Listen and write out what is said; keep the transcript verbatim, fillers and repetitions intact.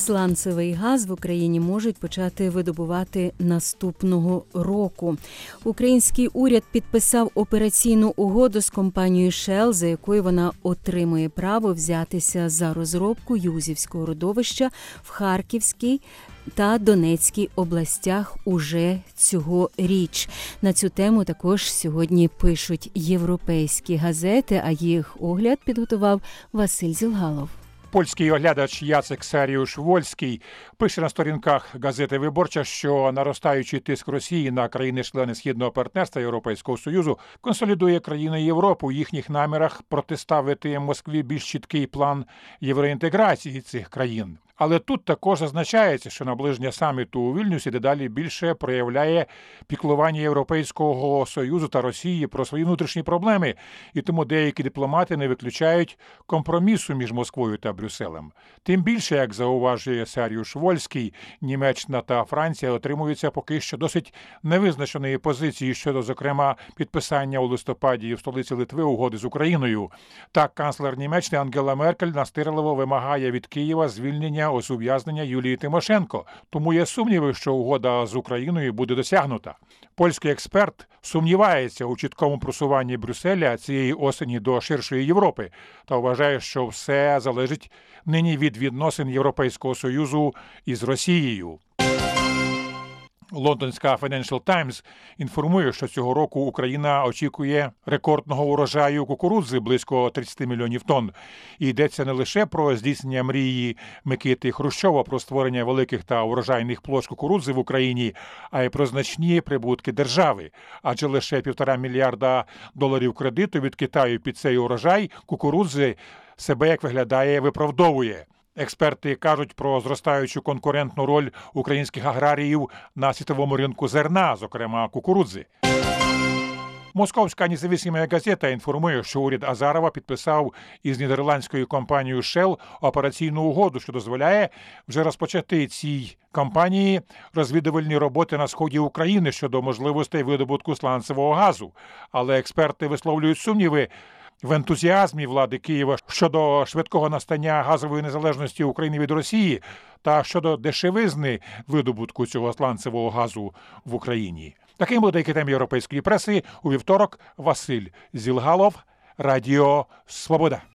Сланцевий газ в Україні можуть почати видобувати наступного року. Український уряд підписав операційну угоду з компанією Shell, за якою вона отримує право взятися за розробку Юзівського родовища в Харківській та Донецькій областях уже цьогоріч. На цю тему також сьогодні пишуть європейські газети, а їх огляд підготував Василь Зілгалов. Польський оглядач Яцек Саріуш-Вольський пише на сторінках газети «Виборча», що наростаючий тиск Росії на країни-члени Східного партнерства Європейського Союзу консолідує країни Європи у їхніх намірах протиставити Москві більш чіткий план євроінтеграції цих країн. Але тут також зазначається, що наближення саміту у Вільнюсі дедалі більше проявляє піклування Європейського Союзу та Росії про свої внутрішні проблеми, і тому деякі дипломати не виключають компромісу між Москвою та Брюсселем. Тим більше, як зауважує Саріуш-Вольський, Німеччина та Франція отримуються поки що досить невизначеної позиції щодо, зокрема, підписання у листопаді в столиці Литви угоди з Україною. Так, канцлер Німеччини Ангела Меркель настирливо вимагає від Києва звільнення ось ув'язнення Юлії Тимошенко. Тому є сумніви, що угода з Україною буде досягнута. Польський експерт сумнівається у чіткому просуванні Брюсселя цієї осені до ширшої Європи та вважає, що все залежить нині від відносин Європейського Союзу із Росією. Лондонська Financial Times інформує, що цього року Україна очікує рекордного урожаю кукурудзи близько тридцять мільйонів тонн. І йдеться не лише про здійснення мрії Микити Хрущова про створення великих та урожайних площ кукурудзи в Україні, а й про значні прибутки держави. Адже лише півтора мільярда доларів кредиту від Китаю під цей урожай кукурудзи себе, як виглядає, виправдовує. Експерти кажуть про зростаючу конкурентну роль українських аграріїв на світовому ринку зерна, зокрема кукурудзи. Московська незалежна газета інформує, що уряд Азарова підписав із нідерландською компанією Shell операційну угоду, що дозволяє вже розпочати цій компанії розвідувальні роботи на сході України щодо можливостей видобутку сланцевого газу. Але експерти висловлюють сумніви в ентузіазмі влади Києва щодо швидкого настання газової незалежності України від Росії та щодо дешевизни видобутку цього сланцевого газу в Україні. Таким буде теми європейської преси у вівторок. Василь Зілгалов, Радіо Свобода.